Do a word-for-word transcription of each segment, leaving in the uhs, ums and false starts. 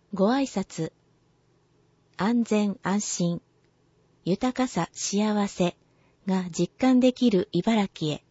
ご挨拶、安全安心、豊かさ幸せが実感できる茨城へ。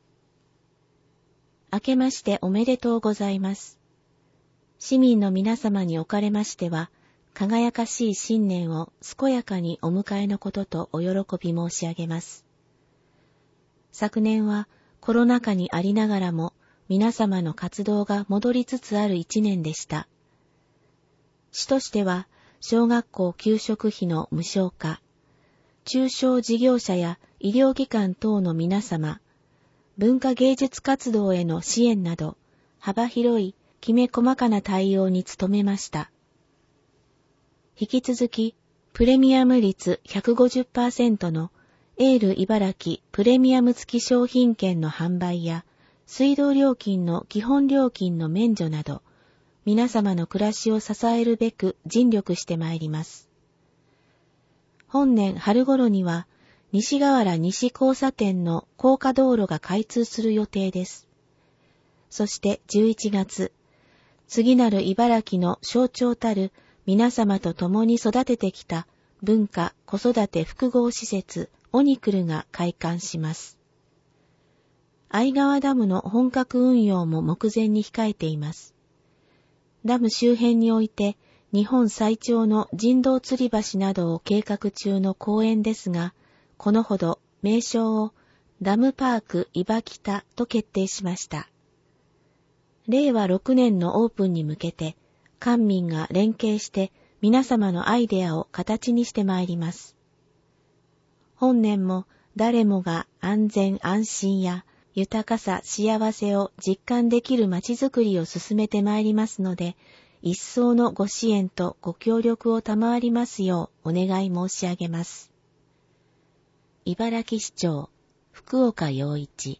明けましておめでとうございます。市民の皆様におかれましては、輝かしい新年を健やかにお迎えのこととお喜び申し上げます。昨年はコロナ禍にありながらも皆様の活動が戻りつつある一年でした。市としては小学校給食費の無償化、中小事業者や医療機関等の皆様、文化芸術活動への支援など幅広いきめ細かな対応に努めました。引き続きプレミアム率 ひゃくごじゅっパーセント のエール茨城プレミアム付き商品券の販売や水道料金の基本料金の免除など皆様の暮らしを支えるべく尽力してまいります。本年春頃には西河原西交差点の高架道路が開通する予定です。そしてじゅういちがつ、次なる茨城の象徴たる皆様と共に育ててきた文化子育て複合施設オニクルが開館します。相川ダムの本格運用も目前に控えています。ダム周辺において日本最長の人道吊り橋などを計画中の公園ですが、このほど名称をダムパークいばきたと決定しました。れいわろくねんのオープンに向けて、官民が連携して皆様のアイデアを形にしてまいります。本年も誰もが安全安心や豊かさ幸せを実感できるまちづくりを進めてまいりますので、一層のご支援とご協力を賜りますようお願い申し上げます。茨城市長、福岡陽一。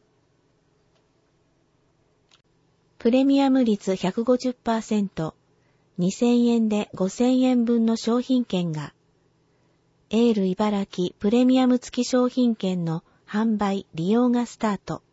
プレミアム率 ひゃくごじゅっパーセント、にせんえんでごせんえんぶんの商品券が、エール茨城プレミアム付き商品券の販売・利用がスタート。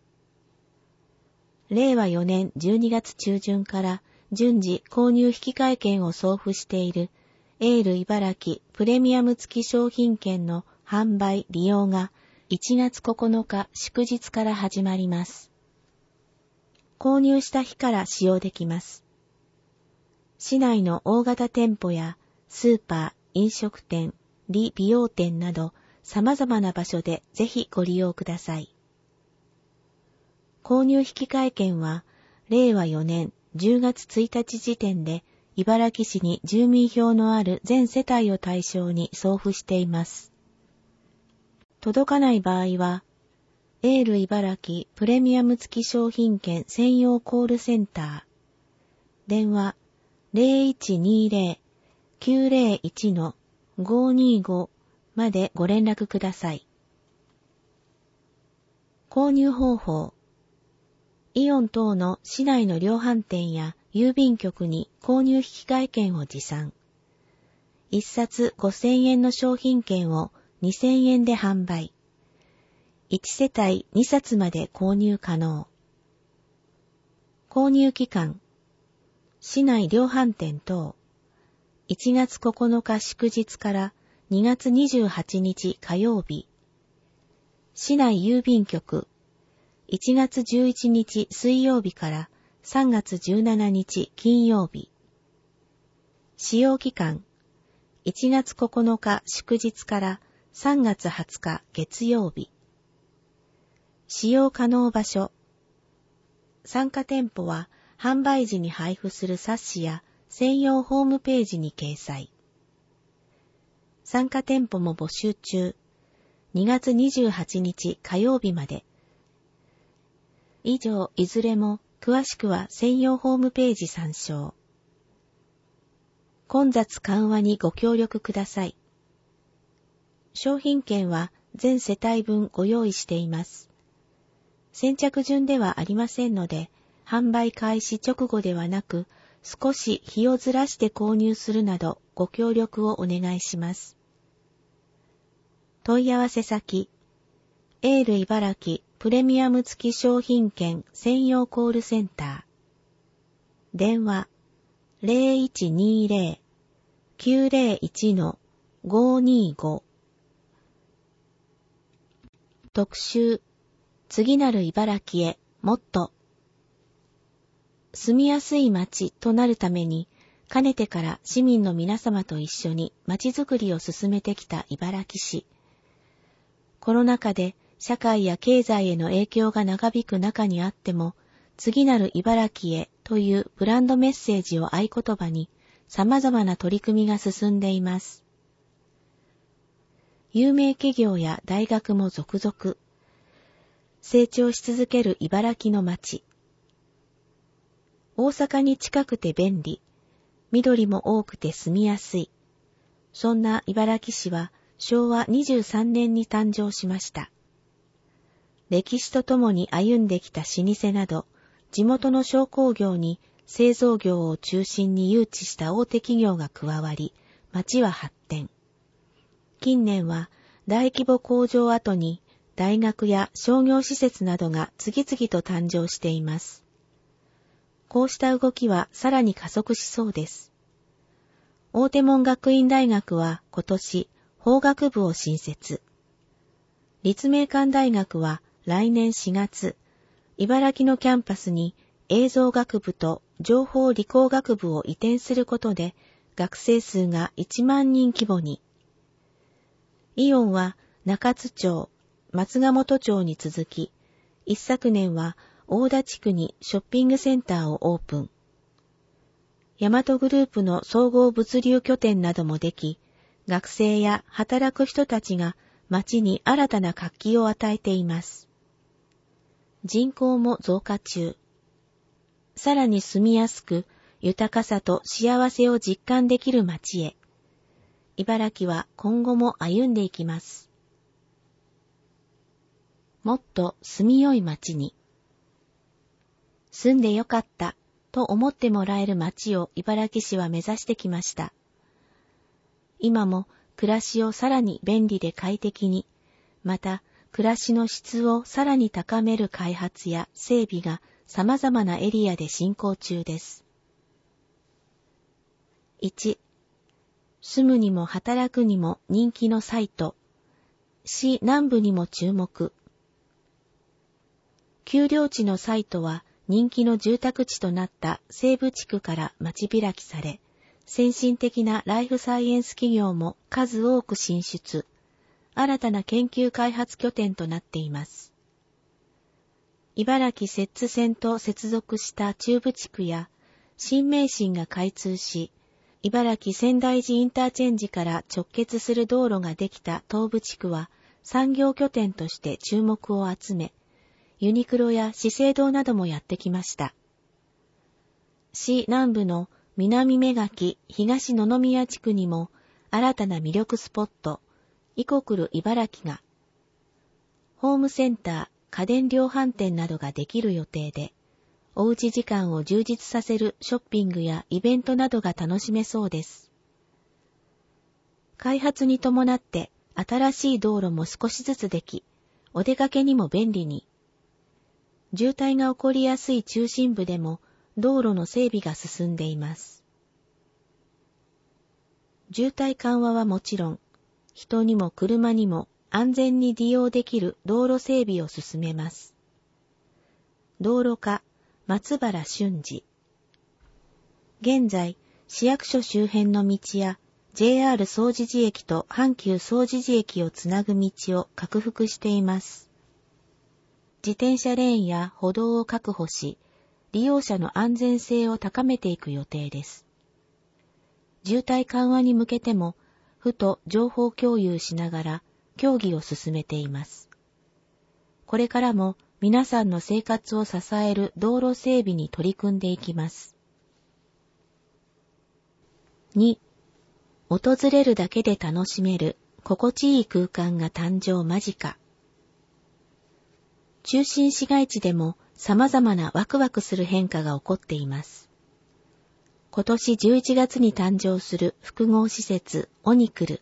れいわよねんじゅうにがつちゅうじゅんから順次購入引換券を送付しているエール茨城プレミアム付き商品券の販売・利用がいちがつここのか祝日から始まります。購入した日から使用できます。市内の大型店舗やスーパー、飲食店、理美容店など様々な場所でぜひご利用ください。購入引換券はれいわよねんじゅうがつついたち時点で茨城市に住民票のある全世帯を対象に送付しています。届かない場合は、エール茨城プレミアム付き商品券専用コールセンター、電話 ゼロいちにゼロ きゅうゼロいち ごにご までご連絡ください。購入方法、イオン等の市内の量販店や郵便局に購入引換券を持参。一冊ごせんえんの商品券をにせんえんで販売。いちせたいにさつまで購入可能。購入期間、市内量販店等、いちがつここのか祝日からにがつにじゅうはちにち火曜日。市内郵便局、いちがつじゅういちにち水曜日からさんがつじゅうしちにち金曜日。使用期間、いちがつここのか祝日からさんがつはつか月曜日。使用可能場所。参加店舗は販売時に配布する冊子や専用ホームページに掲載。参加店舗も募集中。にがつにじゅうはちにち火曜日まで。以上、いずれも詳しくは専用ホームページ参照。混雑緩和にご協力ください。商品券は全世帯分ご用意しています。先着順ではありませんので、販売開始直後ではなく、少し日をずらして購入するなどご協力をお願いします。問い合わせ先、エール茨城プレミアム付き商品券専用コールセンター。電話ゼロいちにゼロ きゅうゼロいち ごにご。特集、次なる茨城へもっと。住みやすい街となるために、かねてから市民の皆様と一緒に街づくりを進めてきた茨城市。コロナ禍で社会や経済への影響が長引く中にあっても、次なる茨城へというブランドメッセージを合言葉に、様々な取り組みが進んでいます。有名企業や大学も続々、成長し続ける茨城の街。大阪に近くて便利、緑も多くて住みやすい。そんな茨城市はしょうわにじゅうさんねんに誕生しました。歴史とともに歩んできた老舗など、地元の商工業に製造業を中心に誘致した大手企業が加わり、町は発展。近年は大規模工場跡に大学や商業施設などが次々と誕生しています。こうした動きはさらに加速しそうです。大手門学院大学は今年法学部を新設。立命館大学は来年しがつ、茨城のキャンパスに映像学部と情報理工学部を移転することで学生数がいちまんにん規模に。イオンは中津町、松ヶ本町に続き、一昨年は大田地区にショッピングセンターをオープン。ヤマトグループの総合物流拠点などもでき、学生や働く人たちが街に新たな活気を与えています。人口も増加中。さらに住みやすく、豊かさと幸せを実感できる街へ。茨城は今後も歩んでいきます。もっと住みよい街に。住んでよかったと思ってもらえる街を茨城市は目指してきました。今も暮らしをさらに便利で快適に、また暮らしの質をさらに高める開発や整備が様々なエリアで進行中です。いち、住むにも働くにも人気のサイト。市南部にも注目。丘陵地のサイトは人気の住宅地となった西部地区から町開きされ、先進的なライフサイエンス企業も数多く進出、新たな研究開発拠点となっています。茨城摂津線と接続した中部地区や新名神が開通し、茨城仙台寺インターチェンジから直結する道路ができた東部地区は産業拠点として注目を集め、ユニクロや資生堂などもやってきました。市南部の南目垣東野々宮地区にも新たな魅力スポット、イコクル茨城が、ホームセンター、家電量販店などができる予定で、おうち時間を充実させるショッピングやイベントなどが楽しめそうです。開発に伴って新しい道路も少しずつでき、お出かけにも便利に。渋滞が起こりやすい中心部でも道路の整備が進んでいます。渋滞緩和はもちろん、人にも車にも安全に利用できる道路整備を進めます。道路課松原俊二。現在、市役所周辺の道や ジェイアール 総持寺駅と阪急総持寺駅をつなぐ道を拡幅しています。自転車レーンや歩道を確保し、利用者の安全性を高めていく予定です。渋滞緩和に向けても、府と情報共有しながら協議を進めています。これからも皆さんの生活を支える道路整備に取り組んでいきます。に、訪れるだけで楽しめる心地いい空間が誕生間近。中心市街地でも様々なワクワクする変化が起こっています。今年じゅういちがつに誕生する複合施設オニクル。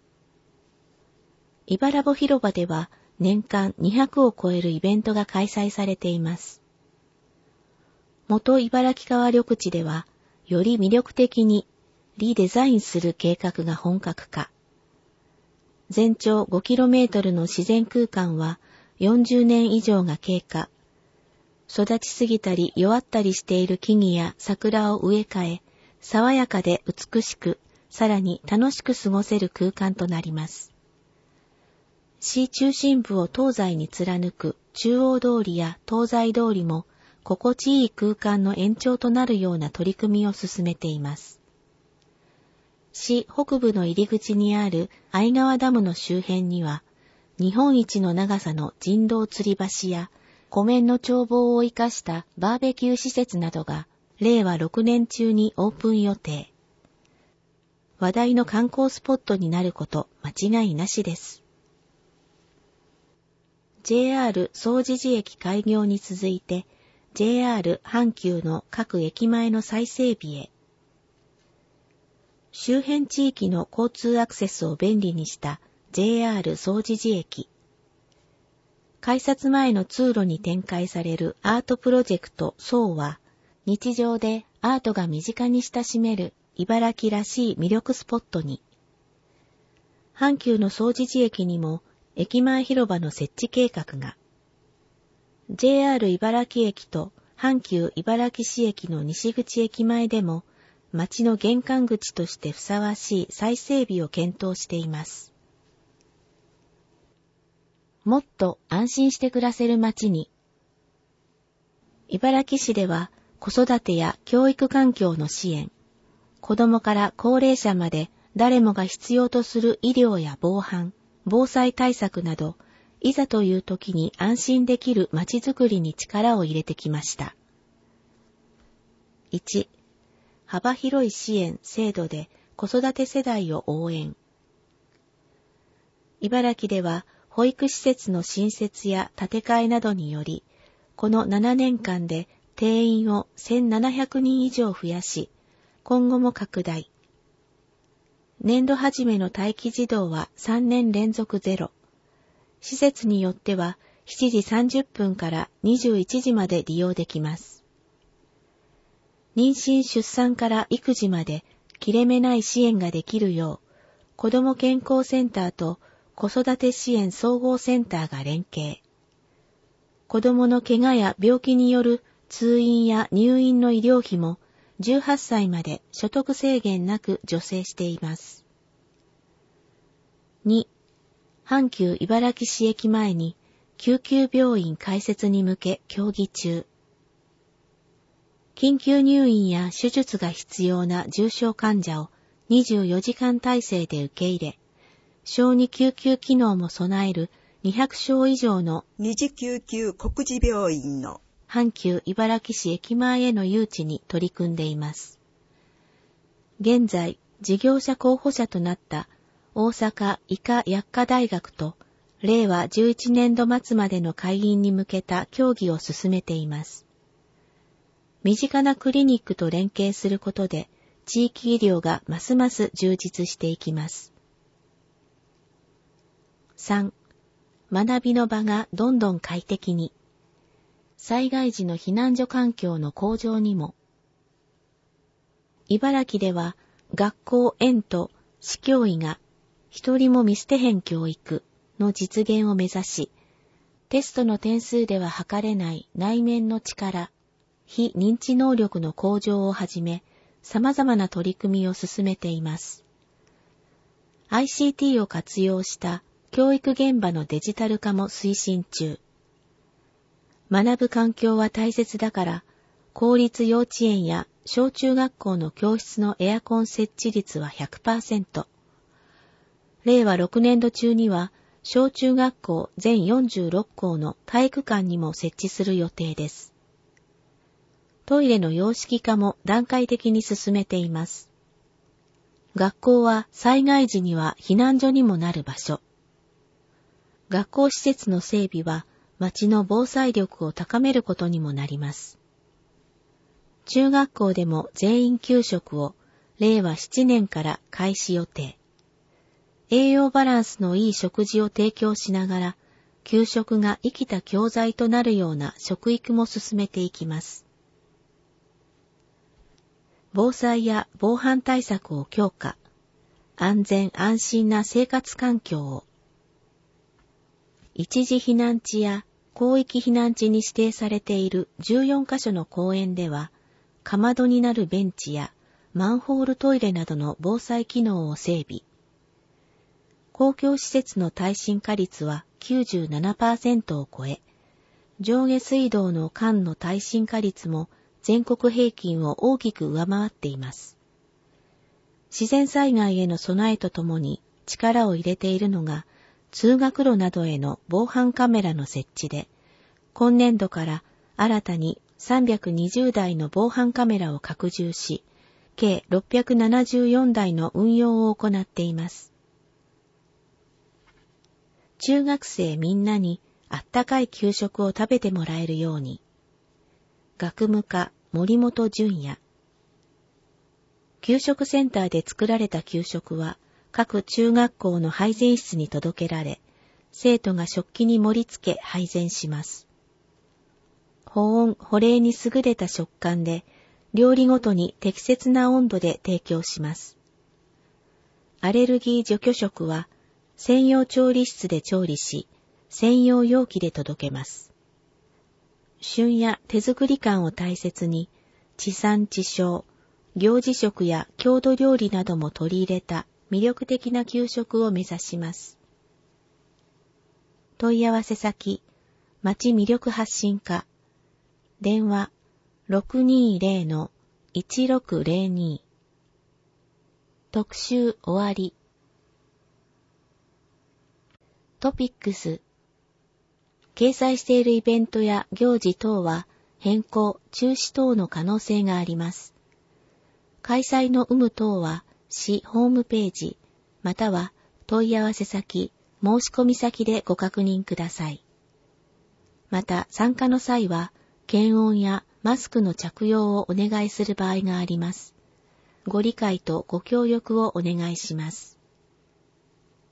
茨穂広場では年間にひゃくを超えるイベントが開催されています。元茨城川緑地ではより魅力的にリデザインする計画が本格化。全長 ごキロメートル の自然空間はよんじゅうねん以上が経過。育ちすぎたり弱ったりしている木々や桜を植え替え、爽やかで美しく、さらに楽しく過ごせる空間となります。市中心部を東西に貫く中央通りや東西通りも心地いい空間の延長となるような取り組みを進めています。市北部の入り口にある相川ダムの周辺には、日本一の長さの人道吊り橋や湖面の眺望を生かしたバーベキュー施設などがれいわろくねん中にオープン予定。話題の観光スポットになること間違いなしです。ジェイアール 総持寺駅開業に続いて ジェイアール 阪急の各駅前の再整備へ。周辺地域の交通アクセスを便利にした ジェイアール 総持寺駅。改札前の通路に展開されるアートプロジェクト ソー は、日常でアートが身近に親しめる茨城らしい魅力スポットに。阪急の総持寺駅にも駅前広場の設置計画が。ジェイアール 茨城駅と阪急茨城市駅の西口駅前でも、街の玄関口としてふさわしい再整備を検討しています。もっと安心して暮らせる街に。茨城市では子育てや教育環境の支援、子どもから高齢者まで誰もが必要とする医療や防犯、防災対策など、いざという時に安心できる街づくりに力を入れてきました。いち、幅広い支援・制度で子育て世代を応援。茨城では保育施設の新設や建て替えなどにより、このななねんかんで定員をせんななひゃくにん以上増やし、今後も拡大。年度初めの待機児童はさんねん連続ゼロ。施設によってはしちじさんじゅっぷんからにじゅういちじまで利用できます。妊娠出産から育児まで切れ目ない支援ができるよう、子ども健康センターと子育て支援総合センターが連携。子どもの怪我や病気による通院や入院の医療費もじゅうはっさいまで所得制限なく助成しています。に、阪急茨城市駅前に救急病院開設に向け協議中。緊急入院や手術が必要な重症患者をにじゅうよじかん体制で受け入れ、小児救急機能も備えるにひゃくしょう以上の二次救急国事病院の阪急茨城市駅前への誘致に取り組んでいます。現在、事業者候補者となった大阪医科薬科大学とれいわじゅういちねんど末までの開院に向けた協議を進めています。身近なクリニックと連携することで、地域医療がますます充実していきます。さん、学びの場がどんどん快適に。災害時の避難所環境の向上にも。茨城では学校園と市教委が一人も見捨てへん教育の実現を目指し、テストの点数では測れない内面の力、非認知能力の向上をはじめ、様々な取り組みを進めています。アイシーティー を活用した教育現場のデジタル化も推進中。学ぶ環境は大切だから、公立幼稚園や小中学校の教室のエアコン設置率は ひゃくパーセント。れいわろくねんど中には、小中学校全よんじゅうろっこうの体育館にも設置する予定です。トイレの洋式化も段階的に進めています。学校は災害時には避難所にもなる場所。学校施設の整備は町の防災力を高めることにもなります。中学校でも全員給食をれいわななねんから開始予定。栄養バランスのいい食事を提供しながら、給食が生きた教材となるような食育も進めていきます。 防災や防犯対策を強化、安全安心な生活環境を。一時避難地や広域避難地に指定されているじゅうよんカ所の公園では、かまどになるベンチやマンホールトイレなどの防災機能を整備。公共施設の耐震化率は きゅうじゅうななパーセント を超え、上下水道の管の耐震化率も全国平均を大きく上回っています。自然災害への備えとともに力を入れているのが、通学路などへの防犯カメラの設置で、今年度から新たにさんびゃくにじゅうだいの防犯カメラを拡充し、計ろっぴゃくななじゅうよんだいの運用を行っています。中学生みんなにあったかい給食を食べてもらえるように。学務課森本純也。給食センターで作られた給食は各中学校の配膳室に届けられ、生徒が食器に盛り付け配膳します。保温・保冷に優れた食感で、料理ごとに適切な温度で提供します。アレルギー除去食は、専用調理室で調理し、専用容器で届けます。旬や手作り感を大切に、地産地消、行事食や郷土料理なども取り入れた魅力的な給食を目指します。問い合わせ先、町魅力発信課、電話 ろくにーぜろのいちろくぜろに。特集終わり。トピックス。掲載しているイベントや行事等は変更・中止等の可能性があります。開催の有無等は市ホームページ、または問い合わせ先、申し込み先でご確認ください。また参加の際は検温やマスクの着用をお願いする場合があります。ご理解とご協力をお願いします。